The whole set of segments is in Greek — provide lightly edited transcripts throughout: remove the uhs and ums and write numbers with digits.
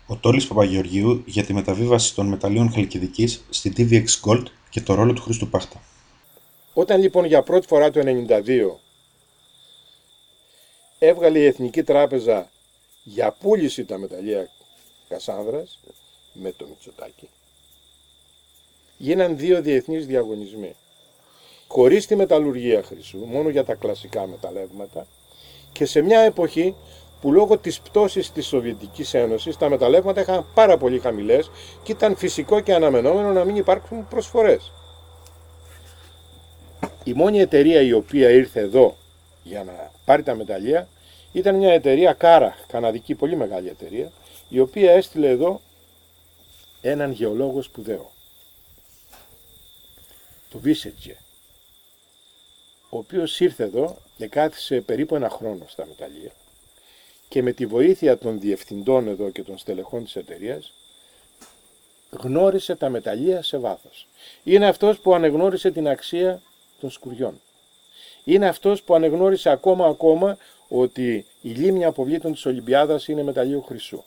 Ο Τόλης Παπαγεωργίου για τη μεταβίβαση των μεταλλίων Χαλκιδικής στη TVX Gold και το ρόλο του Χρήστου Πάχτα. Όταν λοιπόν για πρώτη φορά το 1992 έβγαλε η Εθνική Τράπεζα για πούληση τα μεταλλεία Κασάνδρας με το Μητσοτάκη, γίναν δύο διεθνείς διαγωνισμοί. Χωρίς τη μεταλλουργία χρυσού, μόνο για τα κλασικά μεταλλεύματα, και σε μια εποχή που λόγω της πτώσης της Σοβιετικής Ένωσης τα μεταλλεύματα είχαν πάρα πολύ χαμηλές και ήταν φυσικό και αναμενόμενο να μην υπάρξουν προσφορές. Η μόνη εταιρεία η οποία ήρθε εδώ για να πάρει τα μεταλλεία ήταν μια εταιρεία Κάρα, καναδική πολύ μεγάλη εταιρεία, η οποία έστειλε εδώ έναν γεωλόγο σπουδαίο, το Βίσετζε, ο οποίος ήρθε εδώ και κάθισε περίπου ένα χρόνο στα μεταλλεία και με τη βοήθεια των διευθυντών εδώ και των στελεχών της εταιρείας γνώρισε τα μεταλλεία σε βάθος. Είναι αυτός που ανεγνώρισε την αξία των σκουριών. Είναι αυτός που ανεγνώρισε ακόμα ότι η λίμνη αποβλήτων της Ολυμπιάδας είναι μεταλλείο χρυσού.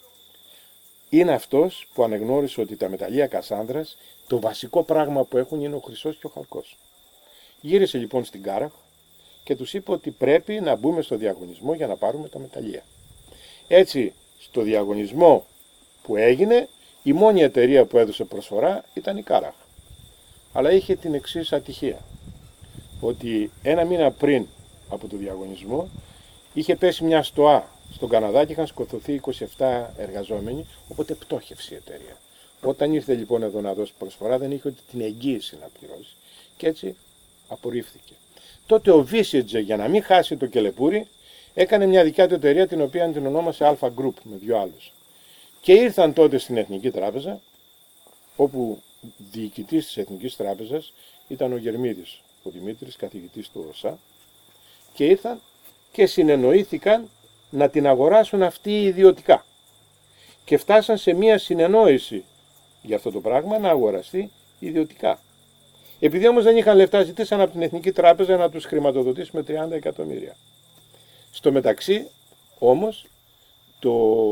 Είναι αυτός που ανεγνώρισε ότι τα μεταλλεία Κασάνδρας το βασικό πράγμα που έχουν είναι ο χρυσός και ο χαλκός. Γύρισε λοιπόν στην Κάραχ και τους είπε ότι πρέπει να μπούμε στο διαγωνισμό για να πάρουμε τα μεταλλεία. Έτσι, στο διαγωνισμό που έγινε, η μόνη εταιρεία που έδωσε προσφορά ήταν η Κάραχ. Αλλά είχε την εξής ατυχία, ότι ένα μήνα πριν από το διαγωνισμό είχε πέσει μια στοά στον Καναδά και είχαν σκοτωθεί 27 εργαζόμενοι, οπότε πτώχευσε η εταιρεία. Όταν ήρθε λοιπόν εδώ να δώσει προσφορά δεν είχε ούτε την εγγύηση να πληρώσει και έτσι απορρίφθηκε. Τότε ο Βίσετζε, για να μην χάσει το κελεπούρι, έκανε μια δικιά του εταιρεία την οποία την ονόμασε Alpha Group με δύο άλλους. Και ήρθαν τότε στην Εθνική Τράπεζα, όπου διοικητής της Εθνικής Τράπεζας ήταν ο Γερμίδης, ο Δημήτρης, καθηγητής του ΩΣΑ, και ήρθαν και συνεννοήθηκαν να την αγοράσουν αυτοί ιδιωτικά. Και φτάσαν σε μια συνεννόηση για αυτό το πράγμα να αγοραστεί ιδιωτικά. Επειδή όμως δεν είχαν λεφτά, ζητήσαν από την Εθνική Τράπεζα να τους χρηματοδοτήσει με 30 εκατομμύρια. Στο μεταξύ όμως το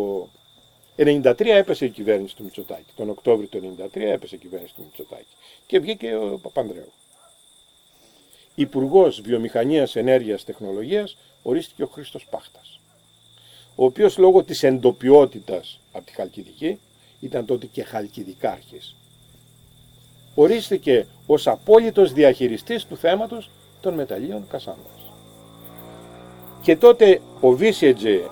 1993 έπεσε η κυβέρνηση του Μητσοτάκη. Τον Οκτώβριο του 1993 έπεσε η κυβέρνηση του Μητσοτάκη και βγήκε ο Παπανδρέου. Υπουργός Βιομηχανίας, Ενέργειας, Τεχνολογίας ορίστηκε ο Χρήστος Πάχτας, ο οποίος λόγω της εντοπιότητας από τη Χαλκιδική ήταν τότε και χαλκιδικάρχης. Ορίστηκε ως απόλυτος διαχειριστής του θέματος των μεταλλείων Κασάνδρας. Και τότε ο Βίσετζε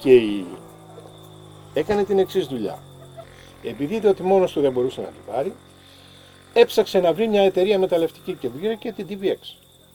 έκανε την εξής δουλειά. Επειδή είδε ότι μόνος του δεν μπορούσε να την πάρει, έψαξε να βρει μια εταιρεία μεταλλευτική και βρήκε και την TVX,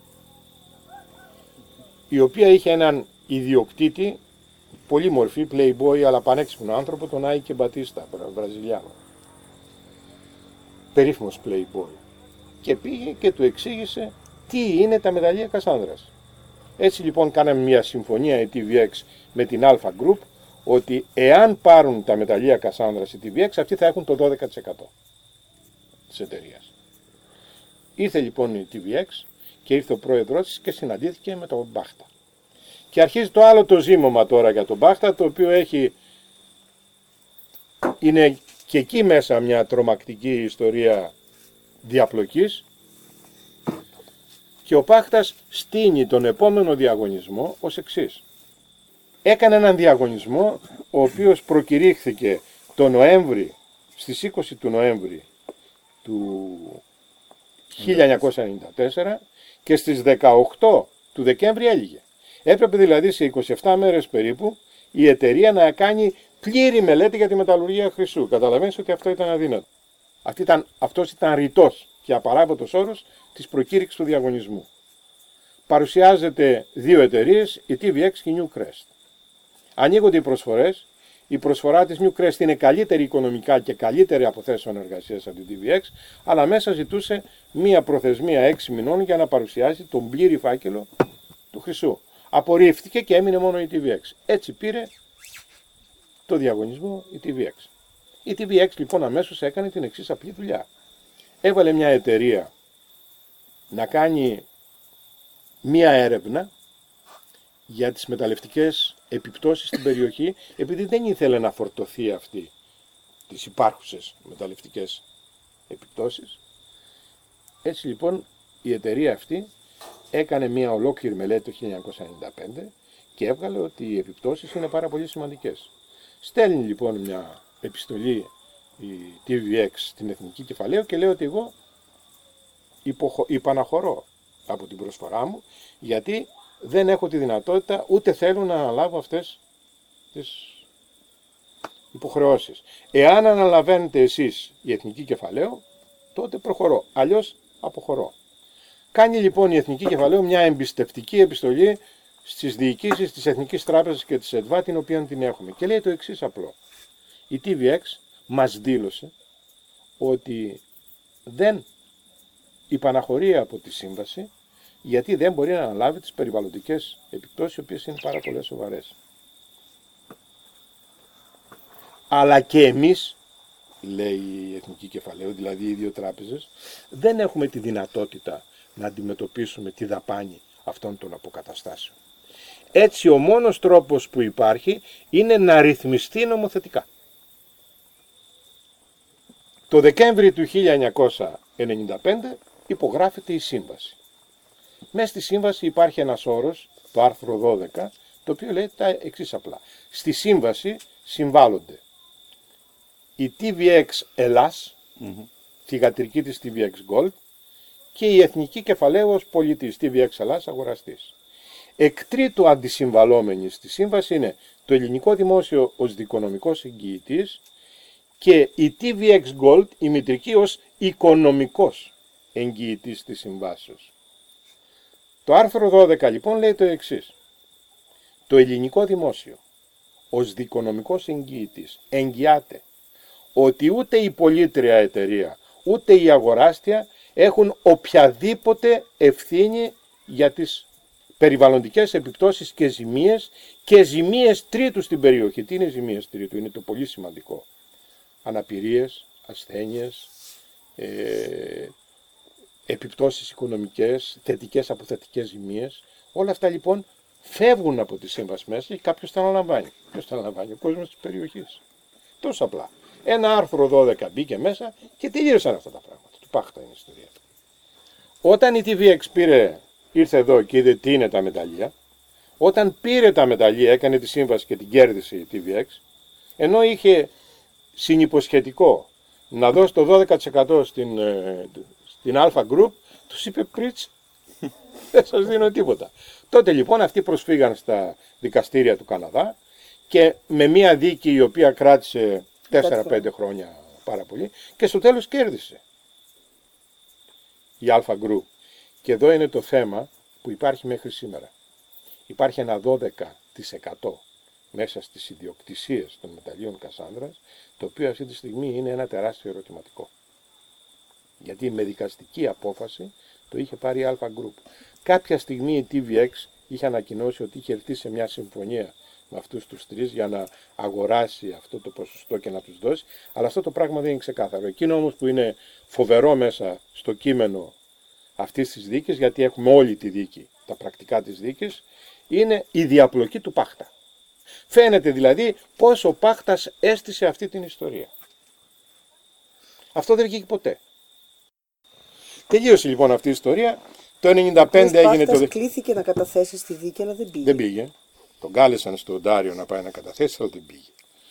η οποία είχε έναν ιδιοκτήτη, πολύ μορφή, playboy, αλλά πανέξυπνο άνθρωπο, τον Άικε Μπατίστα, Βραζιλιάνο. Περίφημος playboy. Και πήγε και του εξήγησε τι είναι τα μεταλλεία Κασάνδρας. Έτσι λοιπόν κάναμε μια συμφωνία η TVX με την Alpha Group, ότι εάν πάρουν τα μεταλλεία Κασάνδρας η TVX, αυτοί θα έχουν το 12% της εταιρείας. Ήρθε λοιπόν η TVX και ήρθε ο πρόεδρος της και συναντήθηκε με τον Πάχτα. Και αρχίζει το άλλο το ζήμωμα τώρα για τον Πάχτα, το οποίο είναι και εκεί μέσα μια τρομακτική ιστορία διαπλοκής, και ο Πάχτας στείνει τον επόμενο διαγωνισμό ως εξής. Έκανε έναν διαγωνισμό ο οποίος προκηρύχθηκε το Νοέμβρη, στις 20 του Νοέμβρη του 1994 και στις 18 του Δεκέμβρη έλυγε. Έπρεπε δηλαδή σε 27 μέρες περίπου η εταιρεία να κάνει πλήρη μελέτη για τη μεταλλουργία χρυσού. Καταλαβαίνεις ότι αυτό ήταν αδύνατο. Αυτός ήταν ρητός και απαράβατος όρος της προκήρυξης του διαγωνισμού. Παρουσιάζεται δύο εταιρείες, η TVX και η Newcrest. Ανοίγονται οι προσφορές. Η προσφορά της Newcrest είναι καλύτερη οικονομικά και καλύτερη από θέσεων εργασίας από την TVX, αλλά μέσα ζητούσε μία προθεσμία 6 μηνών για να παρουσιάσει τον πλήρη φάκελο του χρυσού. Απορρίφθηκε και έμεινε μόνο η TVX. Έτσι πήρε το διαγωνισμό η TVX. Η TVX λοιπόν αμέσως έκανε την εξής απλή δουλειά. Έβαλε μια εταιρεία να κάνει μία έρευνα για τις μεταλλευτικές επιπτώσεις στην περιοχή, επειδή δεν ήθελε να φορτωθεί αυτή τις υπάρχουσες μεταλλευτικές επιπτώσεις. Έτσι λοιπόν η εταιρεία αυτή έκανε μια ολόκληρη μελέτη το 1995 και έβγαλε ότι οι επιπτώσεις είναι πάρα πολύ σημαντικές. Στέλνει λοιπόν μια επιστολή η TVX στην Εθνική Κεφαλαίου και λέει ότι εγώ υπαναχωρώ από την προσφορά μου, γιατί δεν έχω τη δυνατότητα, ούτε θέλω να αναλάβω αυτές τις υποχρεώσεις. Εάν αναλαβαίνετε εσείς η Εθνική Κεφαλαίου, τότε προχωρώ, αλλιώς αποχωρώ. Κάνει λοιπόν η Εθνική Κεφαλαίου μια εμπιστευτική επιστολή στις διοικήσεις της Εθνικής Τράπεζας και της ΕΤΒΑ, την οποία την έχουμε. Και λέει το εξής απλό. Η TVX μας δήλωσε ότι δεν υπαναχωρεί από τη σύμβαση, γιατί δεν μπορεί να αναλάβει τις περιβαλλοντικές επιπτώσεις, οι οποίες είναι πάρα πολύ σοβαρές. Αλλά και εμείς, λέει η Εθνική Κεφαλαίου, δηλαδή οι δύο τράπεζες, δεν έχουμε τη δυνατότητα να αντιμετωπίσουμε τη δαπάνη αυτών των αποκαταστάσεων. Έτσι ο μόνος τρόπος που υπάρχει είναι να ρυθμιστεί νομοθετικά. Το Δεκέμβρη του 1995 υπογράφεται η σύμβαση. Μέσα στη σύμβαση υπάρχει ένας όρος, το άρθρο 12, το οποίο λέει τα εξής απλά. Στη σύμβαση συμβάλλονται η TVX Ελλάς, θυγατρική της TVX Gold, και η Εθνική Κεφαλαίου ως πολιτής, TVX Ελλάς αγοραστής. Εκ τρίτου αντισυμβαλόμενοι στη σύμβαση είναι το ελληνικό δημόσιο ως δικονομικός εγγυητής και η TVX Gold, η μητρική, ως οικονομικός εγγυητής της συμβάσεως. Το άρθρο 12 λοιπόν λέει το εξής. Το ελληνικό δημόσιο ως δικονομικός εγγυητής εγγυάται ότι ούτε η πολίτρια εταιρεία ούτε η αγοράστια έχουν οποιαδήποτε ευθύνη για τις περιβαλλοντικές επιπτώσεις και ζημίες τρίτου στην περιοχή. Τι είναι ζημίες τρίτου? Είναι το πολύ σημαντικό. Αναπηρίες, ασθένειες, επιπτώσεις οικονομικές, θετικές, αποθετικές ζημίες. Όλα αυτά λοιπόν φεύγουν από τη σύμβαση μέσα και κάποιος τα αναλαμβάνει. Ποιος τα αναλαμβάνει? Ο κόσμος της περιοχής. Τόσο απλά. Ένα άρθρο 12 μπήκε μέσα και τελείωσαν αυτά τα πράγματα. Του πάχτα είναι η ιστορία. Όταν η TVX ήρθε εδώ και είδε τι είναι τα μεταλλεία, όταν πήρε τα μεταλλεία, έκανε τη σύμβαση και την κέρδισε η TVX, ενώ είχε συνυποσχετικό να δώσει το 12% στην Alpha Group, τους είπε πριτς, δεν σας δίνω τίποτα. Τότε λοιπόν αυτοί προσφύγαν στα δικαστήρια του Καναδά και με μια δίκη η οποία κράτησε 4-5 χρόνια πάρα πολύ και στο τέλος κέρδισε η Alpha Group. Και εδώ είναι το θέμα που υπάρχει μέχρι σήμερα. Υπάρχει ένα 12% μέσα στις ιδιοκτησίες των μεταλλίων Κασάνδρας, το οποίο αυτή τη στιγμή είναι ένα τεράστιο ερωτηματικό. Γιατί με δικαστική απόφαση το είχε πάρει η Alpha Group. Κάποια στιγμή η TVX είχε ανακοινώσει ότι είχε έρθει σε μια συμφωνία με αυτούς τους τρεις για να αγοράσει αυτό το ποσοστό και να τους δώσει, αλλά αυτό το πράγμα δεν είναι ξεκάθαρο. Εκείνο όμως που είναι φοβερό μέσα στο κείμενο αυτής της δίκης, γιατί έχουμε όλη τη δίκη, τα πρακτικά της δίκης, είναι η διαπλοκή του Πάχτα. Φαίνεται δηλαδή πώς ο Πάχτας έστησε αυτή την ιστορία. Αυτό δεν βγήκε ποτέ. Τελείωσε λοιπόν αυτή η ιστορία. Το 1995 έγινε το... κλήθηκε να καταθέσει στη δίκη, αλλά δεν πήγε. Δεν πήγε. Τον κάλεσαν στο Ντάριο να πάει να καταθέσει, αλλά δεν πήγε.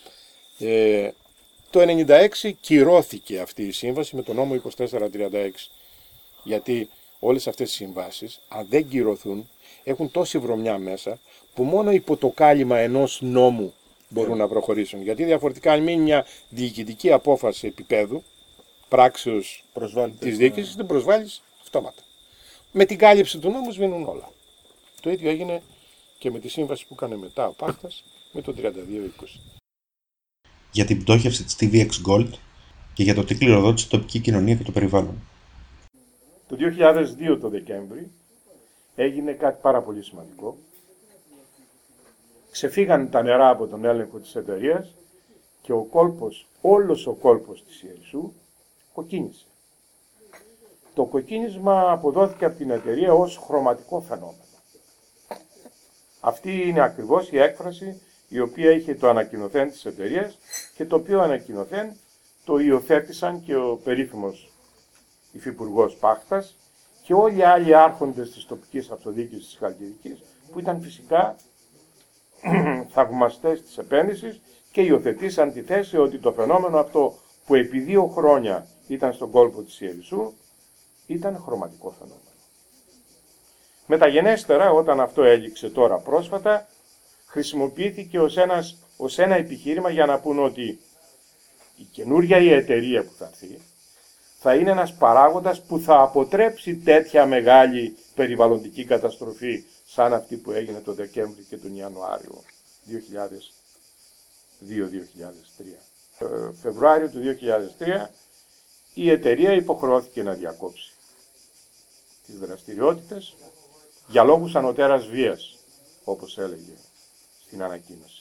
Το 1996 κυρώθηκε αυτή η σύμβαση με τον νόμο 2436. Γιατί όλες αυτές οι συμβάσεις, αν δεν κυρωθούν, έχουν τόση βρωμιά μέσα που μόνο υπό το κάλυμα ενός νόμου μπορούν να προχωρήσουν. Γιατί διαφορετικά, αν μείνει μια διοικητική απόφαση επίπεδου, πράξεως της διοίκησης, δεν προσβάλλεις αυτόματα. Με την κάλυψη του νόμου σβήνουν όλα. Το ίδιο έγινε και με τη σύμβαση που έκανε μετά ο Πάχτας με το 32-20. Για την πτώχευση της TVX Gold και για το τι κληροδότησε η τοπική κοινωνία και το περιβάλλον. Το 2002 το Δεκέμβρη έγινε κάτι πάρα πολύ σημαντικό. Ξεφύγαν τα νερά από τον έλεγχο της εταιρείας και ο κόλπος, όλος ο κόλπος της Ιερισσού κοκκίνησε. Το κοκκίνισμα αποδόθηκε από την εταιρεία ως χρωματικό φαινόμενο. Αυτή είναι ακριβώς η έκφραση η οποία είχε το ανακοινωθέν της εταιρείας και το οποίο ανακοινωθέν το υιοθέτησαν και ο περίφημος υφυπουργός Πάχτας και όλοι οι άλλοι άρχοντες της τοπικής αυτοδιοίκησης της Χαλκιδικής, που ήταν φυσικά θαυμαστές της επένδυσης και υιοθετήσαν τη θέση ότι το φαινόμενο αυτό που επί 2 χρόνια ήταν στον κόλπο της Ιερισσού ήταν χρωματικό φαινόμενο. Μεταγενέστερα, όταν αυτό έληξε τώρα πρόσφατα, χρησιμοποιήθηκε ως ένα επιχείρημα για να πούν ότι η καινούργια η εταιρεία που θα έρθει θα είναι ένας παράγοντας που θα αποτρέψει τέτοια μεγάλη περιβαλλοντική καταστροφή σαν αυτή που έγινε τον Δεκέμβρη και τον Ιανουάριο 2002-2003. Φεβρουάριο του 2003 η εταιρεία υποχρεώθηκε να διακόψει τις δραστηριότητες για λόγους ανωτέρας βίας, όπως έλεγε στην ανακοίνωση.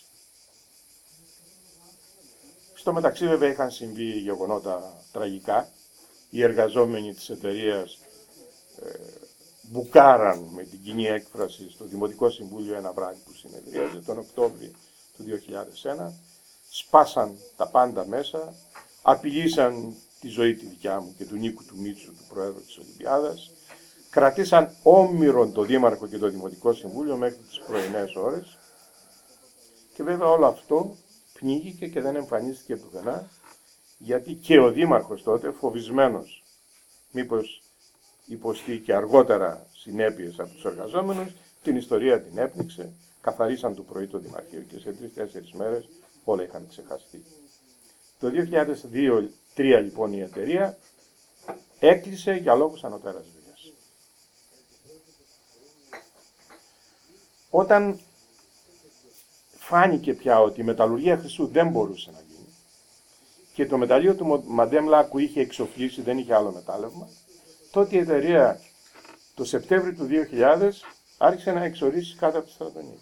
Στο μεταξύ βέβαια είχαν συμβεί γεγονότα τραγικά. Οι εργαζόμενοι της εταιρείας μπουκάραν με την κοινή έκφραση στο Δημοτικό Συμβούλιο ένα βράδυ που συνεδρίαζε τον Οκτώβριο του 2001, σπάσαν τα πάντα μέσα, απειλήσαν τη ζωή τη δικιά μου και του Νίκου του Μίτσου, του Προέδρου της Ολυμπιάδας, κρατήσαν όμηρον το Δήμαρχο και το Δημοτικό Συμβούλιο μέχρι τις πρωινές ώρες και βέβαια όλο αυτό πνίγηκε και δεν εμφανίστηκε πουθενά, γιατί και ο Δήμαρχος τότε, φοβισμένος μήπως υποστεί και αργότερα συνέπειες από τους εργαζόμενους, την ιστορία την έπνιξε, καθαρίσαν το πρωί το Δημαρχείο και σε 3-4 μέρες όλα είχαν ξεχαστεί. Το 2002-2003 λοιπόν η εταιρεία έκλεισε για λόγους ανωτέρας βίας. Όταν φάνηκε πια ότι η μεταλλουργία χρυσού δεν μπορούσε να γίνει και το μεταλλείο του Μαντέμ Λάκου είχε εξοφλήσει, δεν είχε άλλο μετάλλευμα, τότε η εταιρεία το Σεπτέμβριο του 2000 άρχισε να εξορίσει κάτω από τη Στρατονίκη.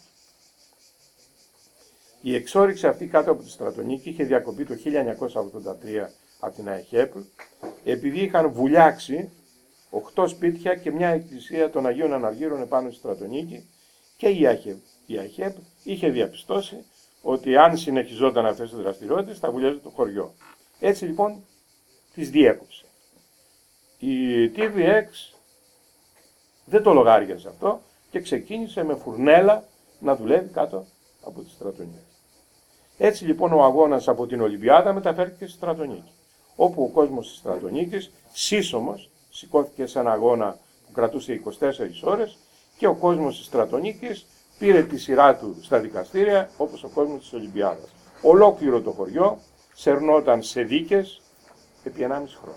Η εξόρυξη αυτή κάτω από τη Στρατονίκη είχε διακοπεί το 1983 από την ΑΕΧΕΠ, επειδή είχαν βουλιάξει 8 σπίτια και μια εκκλησία των Αγίων Αναργύρων επάνω στη Στρατονίκη και η ΑΕΧΕΠ είχε διαπιστώσει ότι αν συνεχιζόταν αυτές τις δραστηριότητες θα βουλιάζει το χωριό. Έτσι λοιπόν τις διέκοψε. Η TVX δεν το λογάριαζε αυτό και ξεκίνησε με φουρνέλα να δουλεύει κάτω από τη Στρατονίκη. Έτσι λοιπόν ο αγώνας από την Ολυμπιάδα μεταφέρθηκε στη Στρατονίκη, όπου ο κόσμος της Στρατονίκης σύσσωμος σηκώθηκε σε ένα αγώνα που κρατούσε 24 ώρες και ο κόσμος της Στρατονίκης πήρε τη σειρά του στα δικαστήρια όπως ο κόσμος της Ολυμπιάδας. Ολόκληρο το χωριό σερνόταν σε δίκες επί 1,5 χρόνο.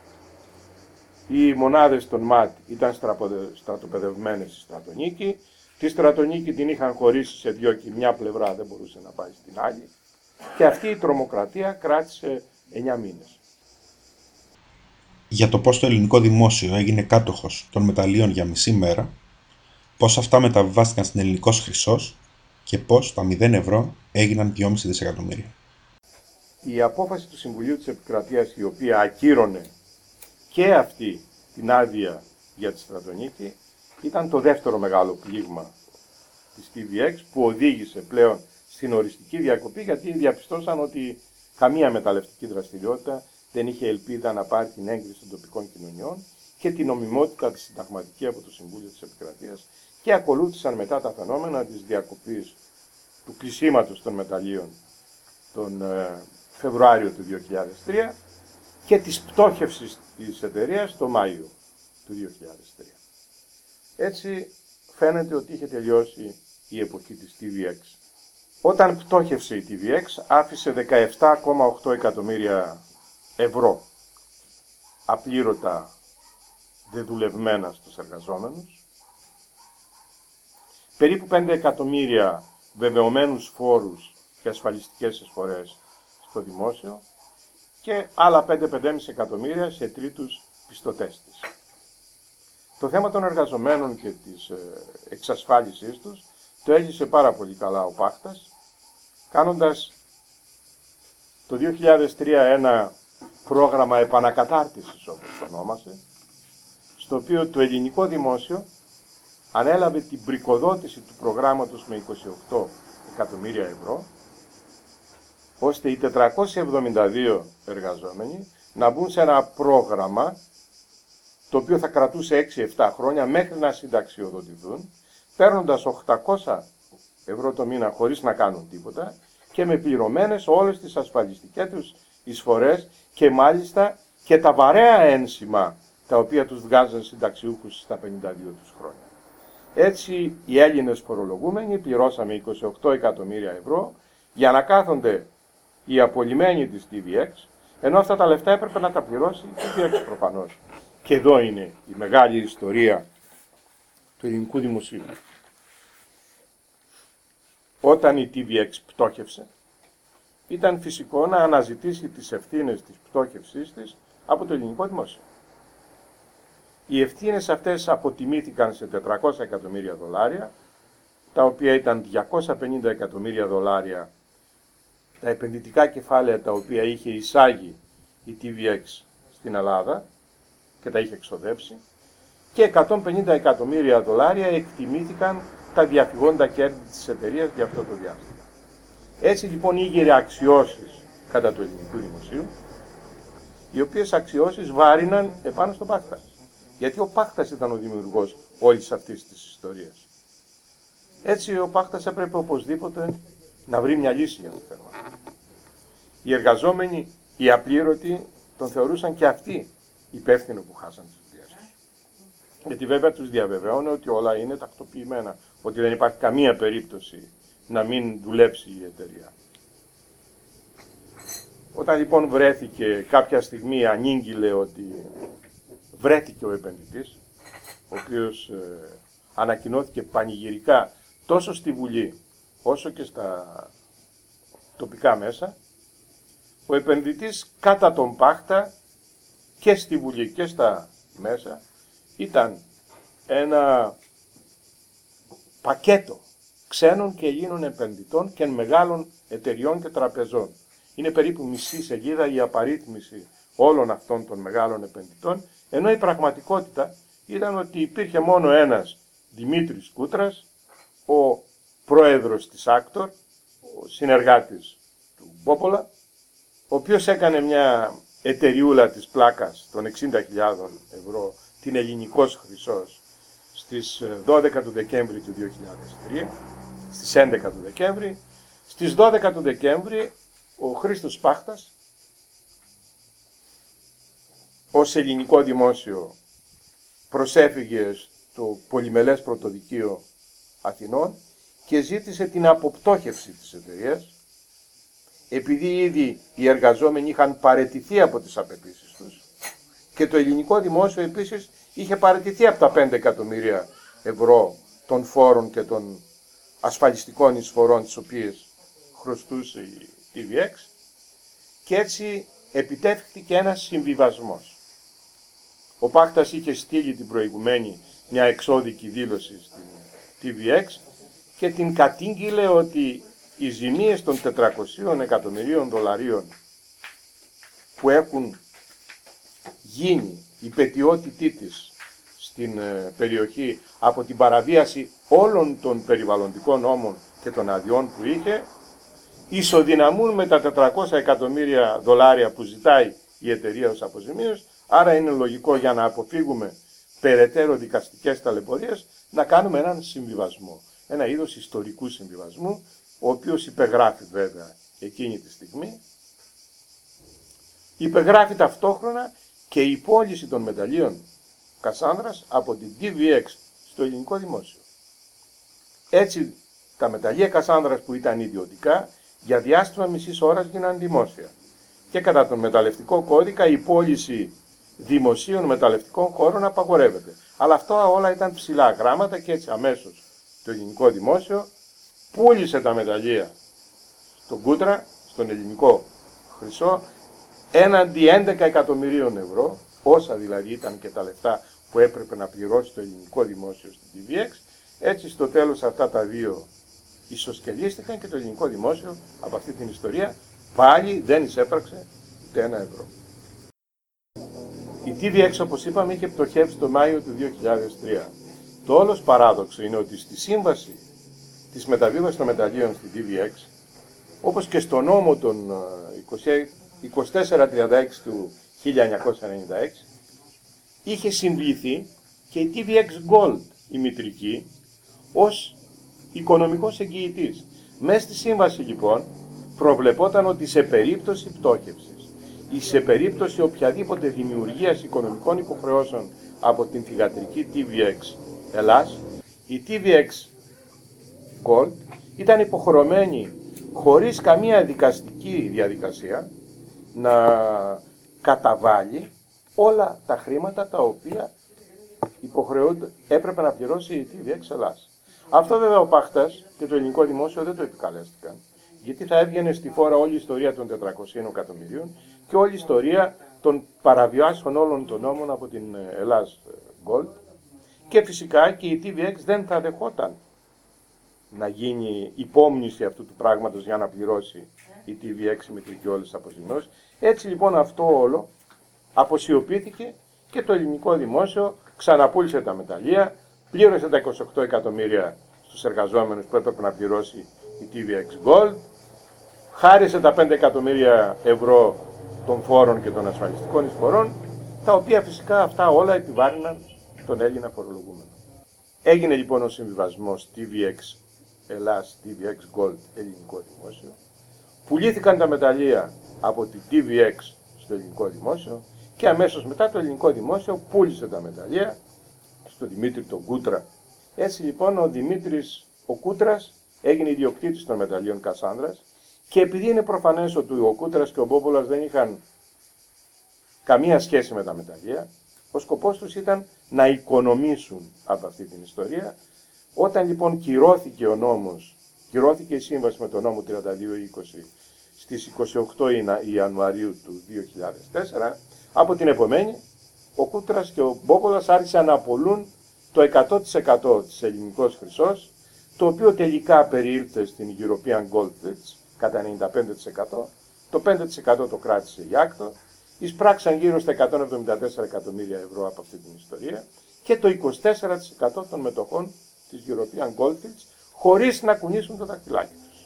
Οι μονάδες των ΜΑΤ ήταν στρατοπεδευμένες στη Στρατονίκη. Τη Στρατονίκη την είχαν χωρίσει σε 2 και μια πλευρά δεν μπορούσε να πάει στην άλλη. Και αυτή η τρομοκρατία κράτησε 9 μήνες. Για το πώς το ελληνικό δημόσιο έγινε κάτοχος των μεταλλίων για μισή μέρα, πώς αυτά μεταβιβάστηκαν στην Ελληνικός Χρυσός και πώς τα 0 ευρώ έγιναν 2,5 δισεκατομμύρια. Η απόφαση του Συμβουλίου της Επικρατείας, η οποία ακύρωνε και αυτή την άδεια για τη Στρατονίκη, ήταν το δεύτερο μεγάλο πλήγμα της TVX που οδήγησε πλέον στην οριστική διακοπή, γιατί διαπιστώσαν ότι καμία μεταλλευτική δραστηριότητα δεν είχε ελπίδα να πάρει την έγκριση των τοπικών κοινωνιών και την νομιμότητα της συνταγματική από το Συμβούλιο της Επικρατείας και ακολούθησαν μετά τα φαινόμενα της διακοπής του κλεισίματος των μεταλλίων τον Φεβρουάριο του 2003 και της πτώχευσης της εταιρείας το Μάιο του 2003. Έτσι φαίνεται ότι είχε τελειώσει η εποχή της TVX. Όταν πτώχευσε η TVX άφησε 17,8 εκατομμύρια ευρώ απλήρωτα δεδουλευμένα στους εργαζόμενους, περίπου 5 εκατομμύρια βεβαιωμένους φόρους και ασφαλιστικές εισφορές στο δημόσιο και άλλα 5-5,5 εκατομμύρια σε τρίτους πιστωτές της. Το θέμα των εργαζομένων και της εξασφάλισης τους το έζησε πάρα πολύ καλά ο Πάχτας, κάνοντας το 2003 ένα πρόγραμμα επανακατάρτισης, όπως το ονόμασε, στο οποίο το ελληνικό δημόσιο ανέλαβε την πρικοδότηση του προγράμματος με 28 εκατομμύρια ευρώ, ώστε οι 472 εργαζόμενοι να μπουν σε ένα πρόγραμμα το οποίο θα κρατούσε 6-7 χρόνια μέχρι να συνταξιοδοτηθούν, παίρνοντας 800 ευρώ το μήνα χωρίς να κάνουν τίποτα και με πληρωμένες όλες τις ασφαλιστικές τους εισφορές και μάλιστα και τα βαρέα ένσημα τα οποία τους βγάζαν συνταξιούχους στα 52 τους χρόνια. Έτσι οι Έλληνες φορολογούμενοι πληρώσαμε 28 εκατομμύρια ευρώ για να κάθονται οι απολυμμένοι της TVX, ενώ αυτά τα λεφτά έπρεπε να τα πληρώσει η TVX προφανώς. Και εδώ είναι η μεγάλη ιστορία του ελληνικού δημοσίου. Όταν η TVX πτώχευσε, ήταν φυσικό να αναζητήσει τις ευθύνες της πτώχευσής της από το ελληνικό δημόσιο. Οι ευθύνες αυτές αποτιμήθηκαν σε 400 εκατομμύρια δολάρια, τα οποία ήταν 250 εκατομμύρια δολάρια τα επενδυτικά κεφάλαια τα οποία είχε εισάγει η TVX στην Ελλάδα και τα είχε εξοδέψει, και 150 εκατομμύρια δολάρια εκτιμήθηκαν τα διαφυγόντα κέρδη της εταιρείας για αυτό το διάστημα. Έτσι λοιπόν ήγερε αξιώσεις κατά του ελληνικού δημοσίου, οι οποίες αξιώσεις βάριναν επάνω στον Πάχτα. Γιατί ο Πάχτας ήταν ο δημιουργός όλης αυτής της ιστορίας. Έτσι ο Πάχτας έπρεπε οπωσδήποτε να βρει μια λύση για το θέμα. Οι εργαζόμενοι, οι απλήρωτοι, τον θεωρούσαν και αυτοί υπεύθυνο που χάσαν τις δουλειές τους. Γιατί βέβαια τους διαβεβαιώνε ότι όλα είναι τακτοποιημένα, ότι δεν υπάρχει καμία περίπτωση να μην δουλέψει η εταιρεία. Όταν λοιπόν βρέθηκε κάποια στιγμή, ανήγγειλε ότι βρέθηκε ο επενδυτής, ο οποίος ανακοινώθηκε πανηγυρικά τόσο στη Βουλή όσο και στα τοπικά μέσα, ο επενδυτής κατά τον Πάχτα και στη Βουλή και στα μέσα ήταν ένα πακέτο ξένων και Ελλήνων επενδυτών και μεγάλων εταιριών και τραπεζών. Είναι περίπου μισή σελίδα η απαρίθμηση όλων αυτών των μεγάλων επενδυτών, ενώ η πραγματικότητα ήταν ότι υπήρχε μόνο ένας Δημήτρης Κούτρας, ο πρόεδρος της Άκτορ, ο συνεργάτης του Μπόπολα, ο οποίος έκανε μια εταιριούλα της πλάκας των 60.000 ευρώ, την Ελληνικός Χρυσός, στις 12 του Δεκέμβρη του 2003, στις 11 του Δεκέμβρη. Στις 12 του Δεκέμβρη ο Χρήστος Πάχτας, ως ελληνικό δημόσιο, προσέφυγε στο Πολυμελές Πρωτοδικείο Αθηνών και ζήτησε την αποπτώχευση της εταιρείας, επειδή ήδη οι εργαζόμενοι είχαν παραιτηθεί από τις απαιτήσεις τους και το ελληνικό δημόσιο επίσης είχε παραιτηθεί από τα 5 εκατομμύρια ευρώ των φόρων και των ασφαλιστικών εισφορών τις οποίες χρωστούσε η TVX, και έτσι επιτεύχθηκε ένας συμβιβασμός. Ο Πάχτας είχε στείλει την προηγουμένη μια εξώδικη δήλωση στην TVX και την κατήγγειλε ότι οι ζημίες των 400 εκατομμυρίων δολαρίων που έχουν γίνει η πετιότητή της στην περιοχή από την παραβίαση όλων των περιβαλλοντικών νόμων και των αδειών που είχε, ισοδυναμούν με τα 400 εκατομμύρια δολάρια που ζητάει η εταιρεία ως αποζημίωση, άρα είναι λογικό, για να αποφύγουμε περαιτέρω δικαστικές ταλαιπωρίες, να κάνουμε έναν συμβιβασμό, ένα είδος ιστορικού συμβιβασμού, ο οποίος υπεγράφει βέβαια εκείνη τη στιγμή. Υπεγράφει ταυτόχρονα και η πώληση των μεταλλίων Κασάνδρας από την TVX στο ελληνικό δημόσιο. Έτσι τα μεταλλεία Κασάνδρας που ήταν ιδιωτικά, για διάστημα μισής ώρας γίναν δημόσια. Και κατά τον μεταλλευτικό κώδικα η πώληση δημοσίων μεταλλευτικών χώρων απαγορεύεται. Αλλά αυτά όλα ήταν ψηλά γράμματα και έτσι αμέσως το ελληνικό δημόσιο πούλησε τα μεταλλεία στον Κούτρα, στον ελληνικό Χρυσό, έναντι 11 εκατομμυρίων ευρώ, όσα δηλαδή ήταν και τα λεφτά που έπρεπε να πληρώσει το ελληνικό δημόσιο στην TVX. Έτσι στο τέλος αυτά τα δύο ισοσκελίστηκαν και το ελληνικό δημόσιο από αυτή την ιστορία πάλι δεν εισέπραξε ούτε ένα ευρώ. Η TVX, όπως είπαμε, είχε πτωχεύσει το Μάιο του 2003 Το όλος παράδοξο είναι ότι στη σύμβαση της μεταβίβασης των μεταλλίων στην TVX, όπως και στο νόμο των 2436 του 1996, είχε συμβληθεί και η TVX Gold, η μητρική, ως οικονομικός εγγυητής. Μέσα στη σύμβαση λοιπόν προβλεπόταν ότι σε περίπτωση πτώχευσης ή σε περίπτωση οποιαδήποτε δημιουργίας οικονομικών υποχρεώσεων από την θυγατρική TVX Ελλάς, η TVX Gold ήταν υποχρεωμένη χωρίς καμία δικαστική διαδικασία να καταβάλει όλα τα χρήματα τα οποία έπρεπε να πληρώσει η TVX Ελλάς. Αυτό βέβαια ο Πάχτας και το ελληνικό δημόσιο δεν το επικαλέστηκαν, γιατί θα έβγαινε στη φόρα όλη η ιστορία των 400 εκατομμυρίων και όλη η ιστορία των παραβιάσεων όλων των νόμων από την Ελλάς Gold, και φυσικά και η TVX δεν θα δεχόταν να γίνει υπόμνηση αυτού του πράγματος για να πληρώσει η TVX μητρική όλες τις αποζημιώσεις. Έτσι λοιπόν αυτό όλο αποσιωπήθηκε και το ελληνικό δημόσιο ξαναπούλησε τα μεταλλεία, πλήρωσε τα 28 εκατομμύρια στους εργαζόμενους που έπρεπε να πληρώσει η TVX Gold, χάρισε τα 5 εκατομμύρια ευρώ των φόρων και των ασφαλιστικών εισφορών, τα οποία φυσικά αυτά όλα επιβάρυναν τον Έλληνα φορολογούμενο. Έγινε λοιπόν ο συμβιβασμός TVX Ελλάς, TVX Gold, ελληνικό δημόσιο. Πουλήθηκαν τα μεταλλεία από τη TVX στο ελληνικό δημόσιο και αμέσως μετά το ελληνικό δημόσιο πούλησε τα μεταλλεία στον Δημήτρη τον Κούτρα. Έτσι λοιπόν ο Δημήτρης ο Κούτρας έγινε ιδιοκτήτης των μεταλλείων Κασάνδρας, και επειδή είναι προφανές ότι ο Κούτρας και ο Μπόπολας δεν είχαν καμία σχέση με τα μεταλλεία, ο σκοπός τους ήταν να οικονομήσουν από αυτή την ιστορία. Όταν λοιπόν κυρώθηκε η σύμβαση με τον νόμο 3220 στις 28 Ιανουαρίου του 2004, από την επομένη ο Κούτρας και ο Μπόπολας άρχισαν να απολούν το 100% της ελληνικός χρυσός, το οποίο τελικά περιήλθε στην European Goldfields κατά 95%, το 5% το κράτησε η Άκτο, εισπράξαν γύρω στα 174 εκατομμύρια ευρώ από αυτή την ιστορία και το 24% των μετοχών της European Goldfields, χωρίς να κουνήσουν το δαχτυλάκι τους.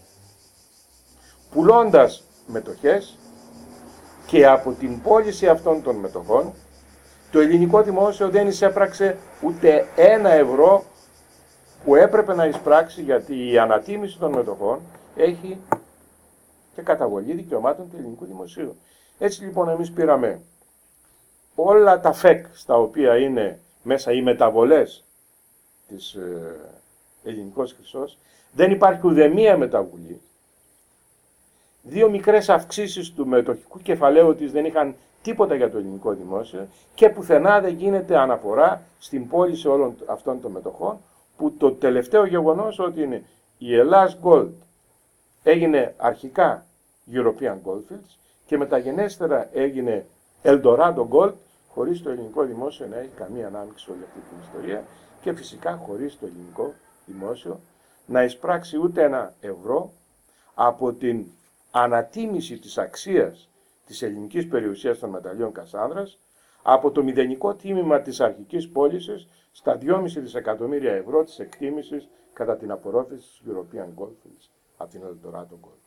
Πουλώντας μετοχές και από την πώληση αυτών των μετοχών, το ελληνικό δημόσιο δεν εισέπραξε ούτε 1 ευρώ που έπρεπε να εισπράξει, γιατί η ανατίμηση των μετοχών έχει και καταβολή δικαιωμάτων του ελληνικού δημοσίου. Έτσι λοιπόν εμείς πήραμε όλα τα ΦΕΚ στα οποία είναι μέσα οι μεταβολές της ελληνικός χρυσός, δεν υπάρχει ουδέμια μεταβολή. 2 μικρές αυξήσεις του μετοχικού κεφαλαίου της δεν είχαν τίποτα για το ελληνικό δημόσιο και πουθενά δεν γίνεται αναφορά στην πώληση όλων αυτών των μετοχών, που το τελευταίο γεγονός ότι είναι η Ελλάς Gold έγινε αρχικά European Goldfields και μεταγενέστερα έγινε Eldorado Gold, χωρίς το ελληνικό δημόσιο να έχει καμία ανάμειξη σε όλη αυτή την ιστορία και φυσικά χωρίς το ελληνικό δημόσιο να εισπράξει ούτε 1 ευρώ από την ανατίμηση της αξίας της ελληνικής περιουσίας των μεταλλείων Κασάνδρας, από το μηδενικό τίμημα της αρχικής πώλησης στα 2,5 δισεκατομμύρια ευρώ της εκτίμησης κατά την απορρόφηση της European Goldfields από την Eldorado Gold.